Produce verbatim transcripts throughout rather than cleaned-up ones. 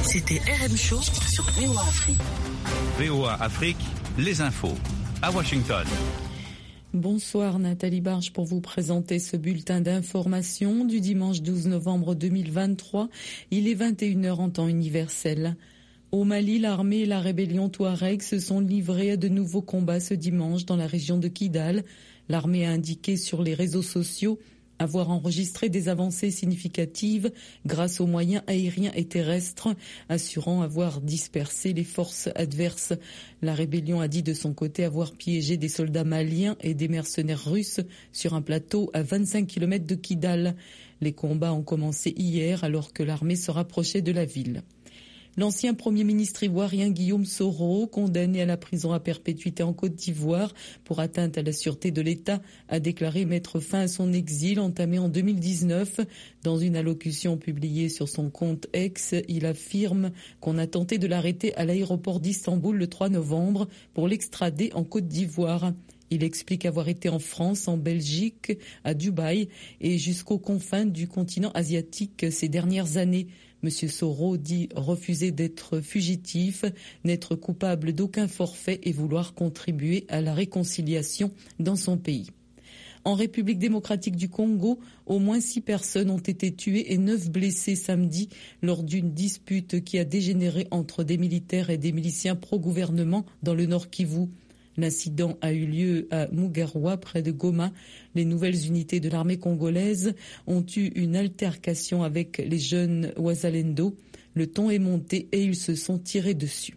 C'était R M Show sur V O A Afrique. V O A Afrique, les infos à Washington. Bonsoir Nathalie Barge pour vous présenter ce bulletin d'information du dimanche douze novembre deux mille vingt-trois. Il est vingt et une heures en temps universel. Au Mali, l'armée et la rébellion Touareg se sont livrés à de nouveaux combats ce dimanche dans la région de Kidal. L'armée a indiqué sur les réseaux sociaux avoir enregistré des avancées significatives grâce aux moyens aériens et terrestres, assurant avoir dispersé les forces adverses. La rébellion a dit de son côté avoir piégé des soldats maliens et des mercenaires russes sur un plateau à vingt-cinq kilomètres de Kidal. Les combats ont commencé hier alors que l'armée se rapprochait de la ville. L'ancien Premier ministre ivoirien Guillaume Soro, condamné à la prison à perpétuité en Côte d'Ivoire pour atteinte à la sûreté de l'État, a déclaré mettre fin à son exil entamé en deux mille dix-neuf. Dans une allocution publiée sur son compte X, il affirme qu'on a tenté de l'arrêter à l'aéroport d'Istanbul le trois novembre pour l'extrader en Côte d'Ivoire. Il explique avoir été en France, en Belgique, à Dubaï et jusqu'aux confins du continent asiatique ces dernières années. Monsieur Soro dit refuser d'être fugitif, n'être coupable d'aucun forfait et vouloir contribuer à la réconciliation dans son pays. En République démocratique du Congo, au moins six personnes ont été tuées et neuf blessées samedi lors d'une dispute qui a dégénéré entre des militaires et des miliciens pro-gouvernement dans le Nord Kivu. L'incident a eu lieu à Mugarwa, près de Goma. Les nouvelles unités de l'armée congolaise ont eu une altercation avec les jeunes Wazalendo. Le ton est monté et ils se sont tirés dessus.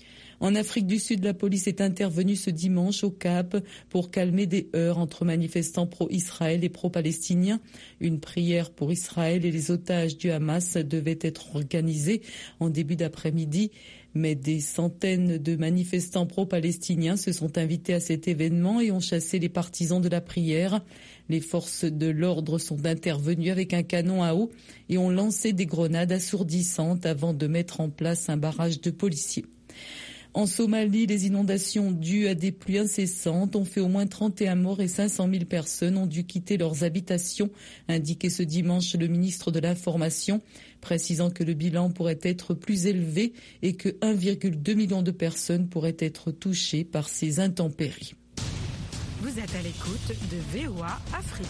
En Afrique du Sud, la police est intervenue ce dimanche au Cap pour calmer des heurts entre manifestants pro-Israël et pro-palestiniens. Une prière pour Israël et les otages du Hamas devait être organisée en début d'après-midi. Mais des centaines de manifestants pro-palestiniens se sont invités à cet événement et ont chassé les partisans de la prière. Les forces de l'ordre sont intervenues avec un canon à eau et ont lancé des grenades assourdissantes avant de mettre en place un barrage de policiers. En Somalie, les inondations dues à des pluies incessantes ont fait au moins trente et un morts et cinq cent mille personnes ont dû quitter leurs habitations, indiqué ce dimanche le ministre de l'Information, précisant que le bilan pourrait être plus élevé et que un virgule deux million de personnes pourraient être touchées par ces intempéries. Vous êtes à l'écoute de V O A Afrique.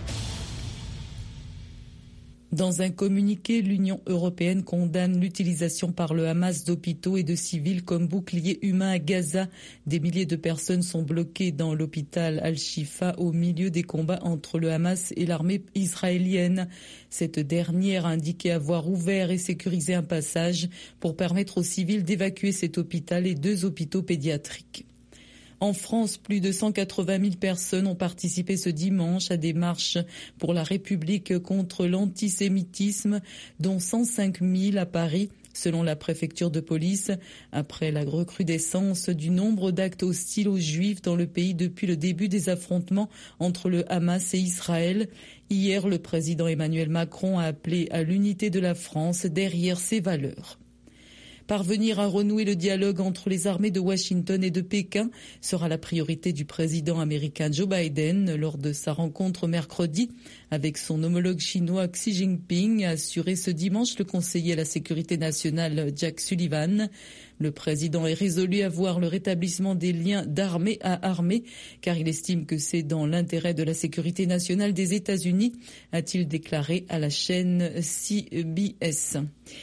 Dans un communiqué, l'Union européenne condamne l'utilisation par le Hamas d'hôpitaux et de civils comme boucliers humains à Gaza. Des milliers de personnes sont bloquées dans l'hôpital Al-Shifa au milieu des combats entre le Hamas et l'armée israélienne. Cette dernière a indiqué avoir ouvert et sécurisé un passage pour permettre aux civils d'évacuer cet hôpital et deux hôpitaux pédiatriques. En France, plus de cent quatre-vingt mille personnes ont participé ce dimanche à des marches pour la République contre l'antisémitisme, dont cent cinq mille à Paris, selon la préfecture de police, après la recrudescence du nombre d'actes hostiles aux Juifs dans le pays depuis le début des affrontements entre le Hamas et Israël. Hier, le président Emmanuel Macron a appelé à l'unité de la France derrière ses valeurs. Parvenir à renouer le dialogue entre les armées de Washington et de Pékin sera la priorité du président américain Joe Biden lors de sa rencontre mercredi avec son homologue chinois Xi Jinping, a assuré ce dimanche le conseiller à la sécurité nationale Jack Sullivan. Le président est résolu à voir le rétablissement des liens d'armée à armée, car il estime que c'est dans l'intérêt de la sécurité nationale des États-Unis, a-t-il déclaré à la chaîne C B S.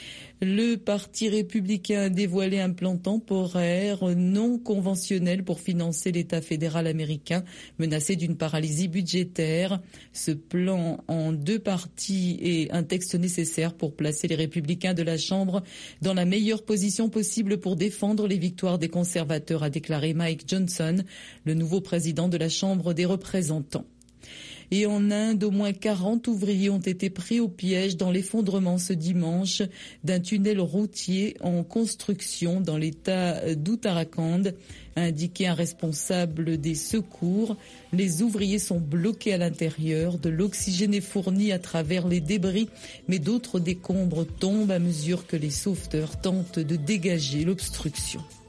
Le Parti républicain a dévoilé un plan temporaire non conventionnel pour financer l'État fédéral américain menacé d'une paralysie budgétaire. Ce plan en deux parties est un texte nécessaire pour placer les républicains de la Chambre dans la meilleure position possible pour défendre les victoires des conservateurs, a déclaré Mike Johnson, le nouveau président de la Chambre des représentants. Et en Inde, au moins quarante ouvriers ont été pris au piège dans l'effondrement ce dimanche d'un tunnel routier en construction dans l'état d'Uttarakhand, a indiqué un responsable des secours. Les ouvriers sont bloqués à l'intérieur, de l'oxygène est fourni à travers les débris, mais d'autres décombres tombent à mesure que les sauveteurs tentent de dégager l'obstruction.